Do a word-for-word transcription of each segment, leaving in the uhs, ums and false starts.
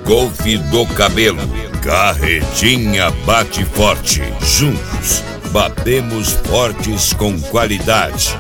Golfe do Cabelo, Carretinha bate forte. Juntos, batemos fortes com qualidade.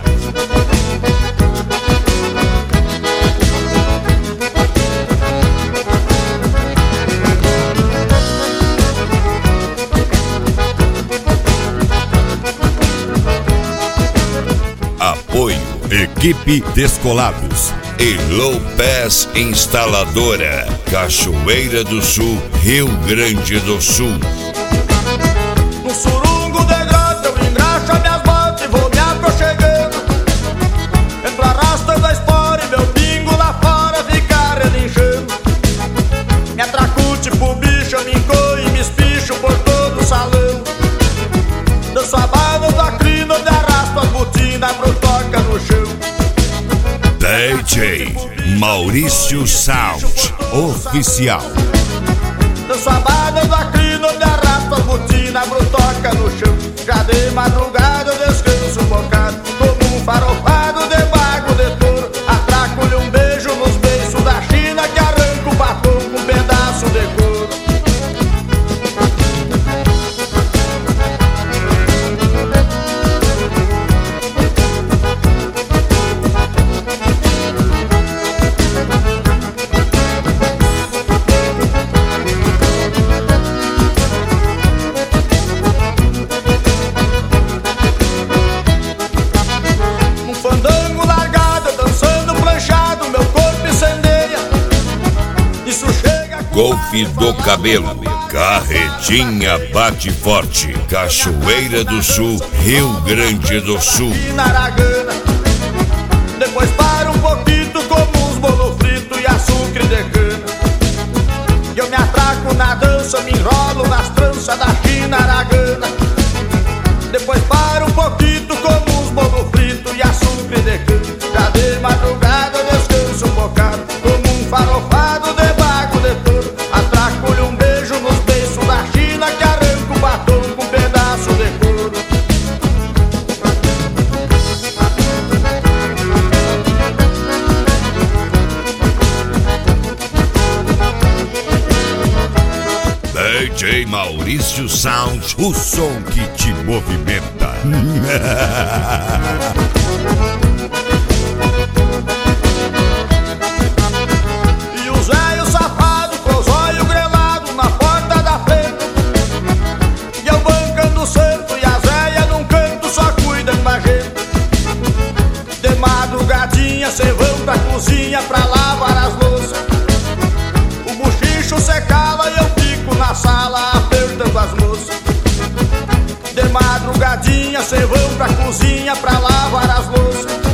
Apoio Equipe Descolados e Low Pass Instaladora, Cachoeira do Sul, Rio Grande do Sul. No surungo de grota eu engraxo minhas botas e vou me aproxegando. Entro arrastando a espora e meu pingo lá fora fica relinchando. Me atraco tipo bicho, eu me encoio e me espicho por todo o salão. Danço a bala da crina onde arrasto as botinas pro toca no chão. D J Maurício Sound Oficial. Danço a bala da crina onde arrasto as botinas pro toca no chão. Já de madrugada eu descanso um bocado, como um farofado de bago de touro. Atraco-lhe um beijo nos beiços da China que arranca o batom com um pedaço de couro. Fandango largado, dançando planchado, meu corpo incendeia. Isso chega. Golfe do Cabelo, Carretinha bate forte. Cachoeira do Sul, Rio Grande do Sul. Naragana. Depois para um pouquinho como uns bolo frito e açúcar de cana. E eu me atraco na dança, me enrolo nas tranças da China Aragana. Depois para um pouquinho como uns bolo frito e açúcar de cana. Já de madrugada eu descanso um bocado, como um farofado de bago de touro. Atraco-lhe um beijo nos beiços da China que arranca o batom com um pedaço de couro. D J Maurício Sound, o som que te movimenta. E o Zéio safado com os olhos grelados na porta da frente. E eu bancando o santo e a Zéia num canto só cuidando da gente. De madrugadinha cê vão pra cozinha pra lavar as louças. O buchicho cê cala e eu fico na sala apertando as moças. De madrugadinha cê vão pra cozinha pra lavar as louças.